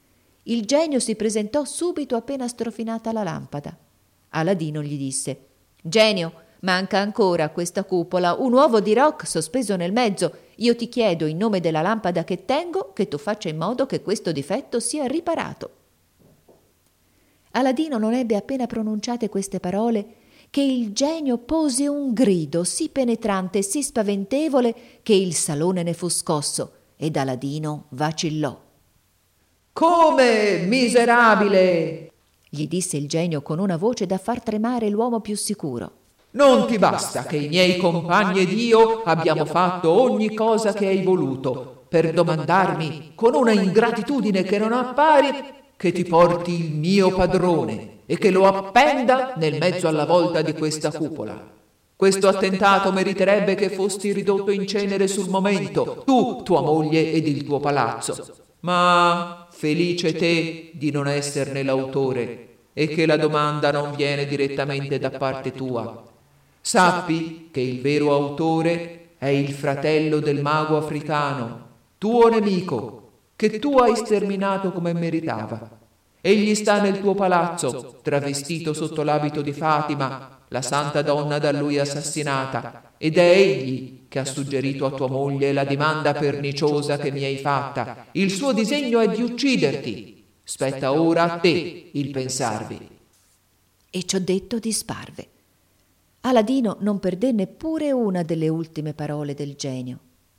Il genio si presentò subito appena strofinata la lampada. Aladino gli disse: «Genio, manca ancora a questa cupola un uovo di roc sospeso nel mezzo. Io ti chiedo in nome della lampada che tengo che tu faccia in modo che questo difetto sia riparato. Aladino non ebbe appena pronunciate queste parole che il genio pose un grido sì penetrante e sì spaventevole che il salone ne fu scosso ed Aladino vacillò. «Come, miserabile!» gli disse il genio con una voce da far tremare l'uomo più sicuro. «Non ti basta che i miei compagni ed io abbiamo fatto ogni cosa che hai voluto per domandarmi con una ingratitudine che non ha pari che ti porti il mio padrone e che lo appenda nel mezzo alla volta di questa cupola. Questo attentato meriterebbe che fosti ridotto in cenere sul momento, tu, tua moglie ed il tuo palazzo. Ma felice te di non esserne l'autore e che la domanda non viene direttamente da parte tua. Sappi che il vero autore è il fratello del mago africano, tuo nemico, che tu hai sterminato come meritava. Egli sta nel tuo palazzo, travestito sotto l'abito di Fatima, la santa donna da lui assassinata, ed è egli che ha suggerito a tua moglie la dimanda perniciosa che mi hai fatta. Il suo disegno è di ucciderti. Spetta ora a te il pensarvi». E ciò detto disparve. Aladino non perdé neppure una delle ultime parole del genio.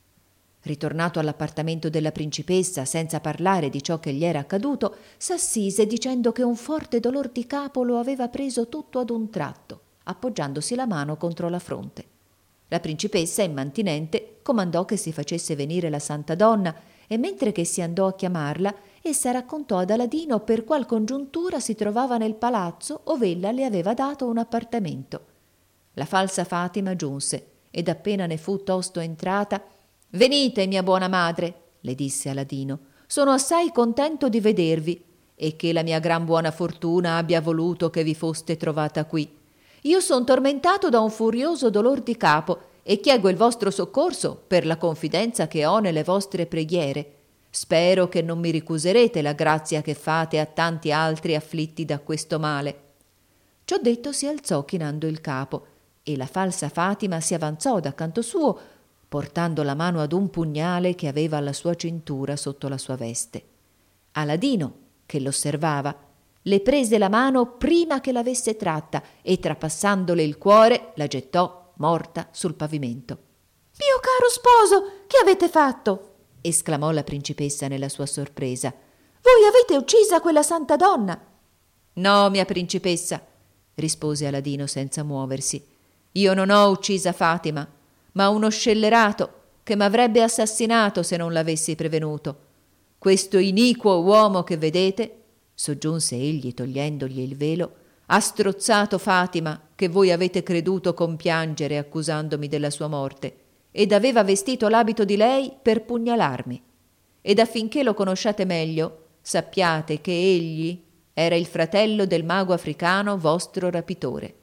Ritornato all'appartamento della principessa senza parlare di ciò che gli era accaduto, s'assise dicendo che un forte dolor di capo lo aveva preso tutto ad un tratto, appoggiandosi la mano contro la fronte. La principessa, immantinente, comandò che si facesse venire la santa donna e mentre che si andò a chiamarla, essa raccontò ad Aladino per qual congiuntura si trovava nel palazzo ov'ella le aveva dato un appartamento. La falsa Fatima giunse ed appena ne fu tosto entrata: «Venite, mia buona madre», le disse Aladino, «sono assai contento di vedervi e che la mia gran buona fortuna abbia voluto che vi foste trovata qui. Io son tormentato da un furioso dolor di capo e chiego il vostro soccorso per la confidenza che ho nelle vostre preghiere. Spero che non mi ricuserete la grazia che fate a tanti altri afflitti da questo male». Ciò detto si alzò chinando il capo e la falsa Fatima si avanzò da canto suo, portando la mano ad un pugnale che aveva alla sua cintura sotto la sua veste. Aladino, che l'osservava, le prese la mano prima che l'avesse tratta e trapassandole il cuore la gettò morta sul pavimento. «Mio caro sposo, che avete fatto?» esclamò la principessa nella sua sorpresa. «Voi avete uccisa quella santa donna?» «No, mia principessa», rispose Aladino senza muoversi, «io non ho uccisa Fatima, ma uno scellerato che m'avrebbe assassinato se non l'avessi prevenuto. Questo iniquo uomo che vedete», soggiunse egli togliendogli il velo, «ha strozzato Fatima, che voi avete creduto compiangere accusandomi della sua morte, ed aveva vestito l'abito di lei per pugnalarmi. Ed affinché lo conosciate meglio, sappiate che egli era il fratello del mago africano vostro rapitore».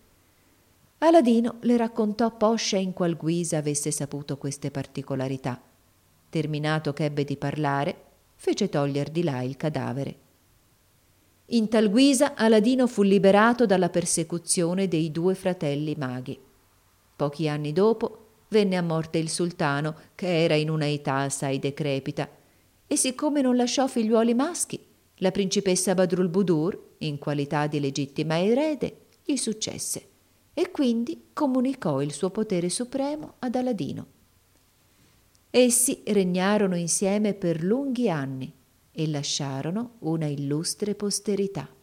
Aladino le raccontò poscia in qual guisa avesse saputo queste particolarità. Terminato che ebbe di parlare, fece toglier di là il cadavere. In tal guisa Aladino fu liberato dalla persecuzione dei due fratelli maghi. Pochi anni dopo venne a morte il sultano, che era in una età assai decrepita, e siccome non lasciò figliuoli maschi, la principessa Badrulbudur, in qualità di legittima erede, gli successe e quindi comunicò il suo potere supremo ad Aladino. Essi regnarono insieme per lunghi anni e lasciarono una illustre posterità.